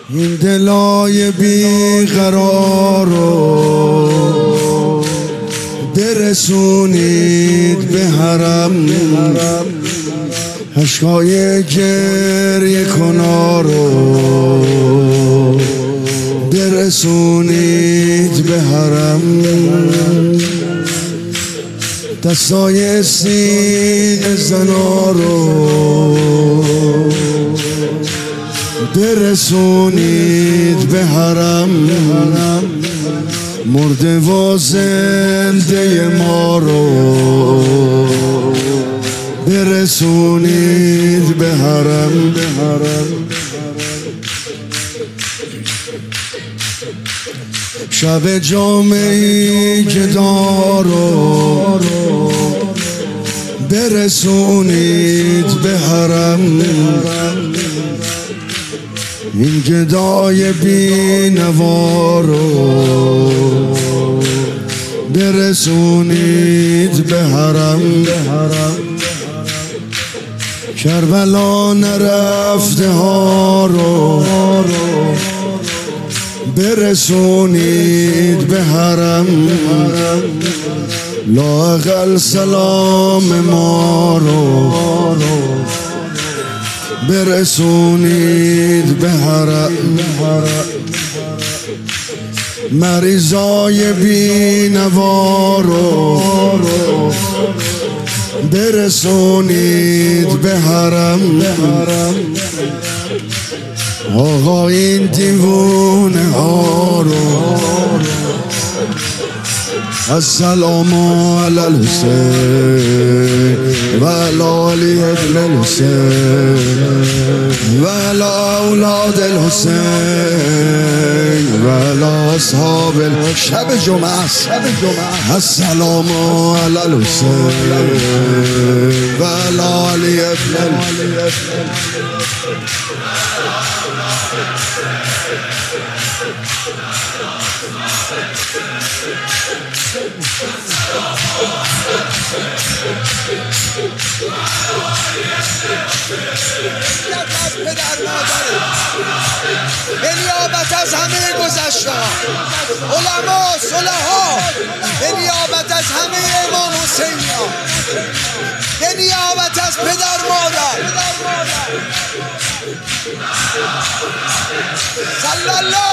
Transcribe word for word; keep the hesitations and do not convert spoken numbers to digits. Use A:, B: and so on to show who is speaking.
A: این دلای بیقرار رو برسونید به حرم، اشکای گریه کنار رو برسونید به حرم، دستای سینه زنا رو برسونید به حرم، مرده و زنده ما رو برسونید به حرم. شب جامعی گدا رو برسونید به حرم، این گدای بی‌نوا رو برسونید به حرم. کربلا نرفته ها رو برسونید به حرم، لااقل سلام ما رو برسونید به حرم. مریضای بی‌نوا رو برسونید به حرم، آقا این دیوونه ها رو السلام علی الحسین و علی ابن الحسین و علی اولاد الحسین و علی اصحاب شب جمعه. السلام علی الحسین و علی ابن الحسین.
B: به نیابت از همه گذشته علما صلحا، به نیابت از همه امام حسینیا، به نیابت از پدر مادر، صلی الله